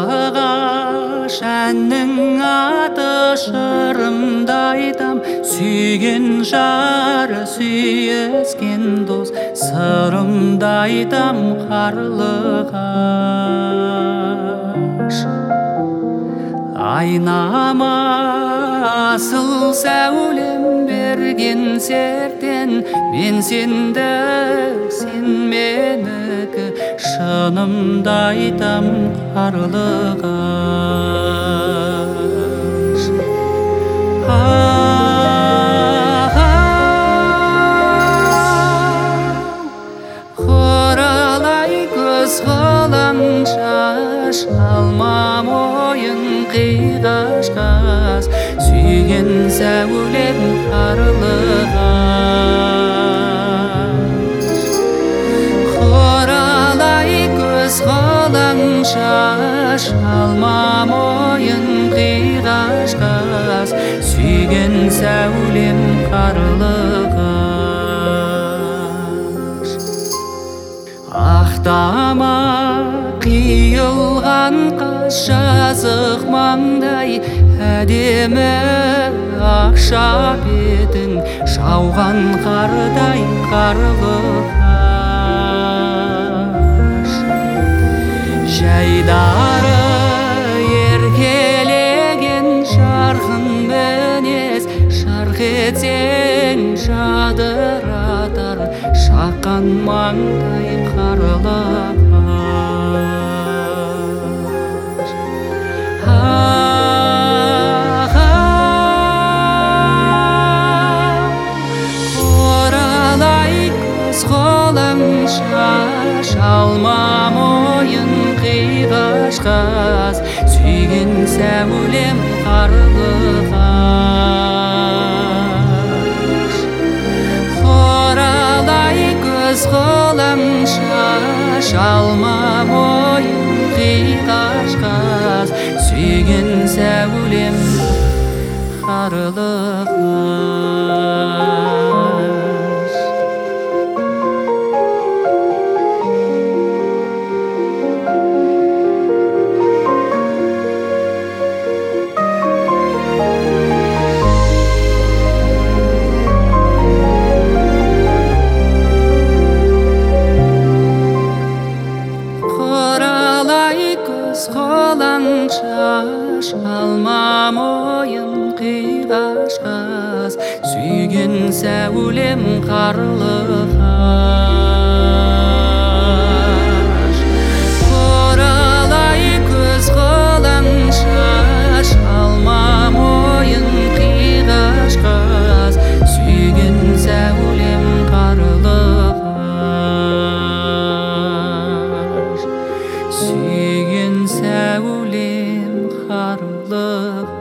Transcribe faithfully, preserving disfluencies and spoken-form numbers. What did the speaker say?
қарлығаш әннің аты жырымды айтам, сүйген жары сүйіскен дос сырымды айтам қарлығаш. Айнама асыл сәулем берген серттен, мен сенді сен менікі, шынымды айтам қарлығаш. Құралай көз қыланша шалмам ойын қиғаш-қас, сүйген сәулем қарлығаш. Құралай көз қыланша шалмам ойын қиғаш-қас, сүйген сәулем қарлығаш. Ақтама қиылған қас жазық маңдай, әдемі ақша бетің жауған қардай қарлығаш. Жайдары еркелеген жарқын мінез, жарқ етсең жадыратар шаққан маңдай қарлығаш. Құралай көз қолыңша шалмам ойын қиғаш-қас, сүйген сәулем қарлығаш. Құралай көз қолыңша шалмам ойын қиғаш-қас, сүйген сәулем қарлығаш. Құралай көз қолаңша шалмам ойын қиғаш-қас, сүйген сәулем қарлығаш. Құралай көз қолаңша шалмам ойын қиғаш-қас, сүйген сәулем қарлығаш. Сүйген сәулем қарлығаш.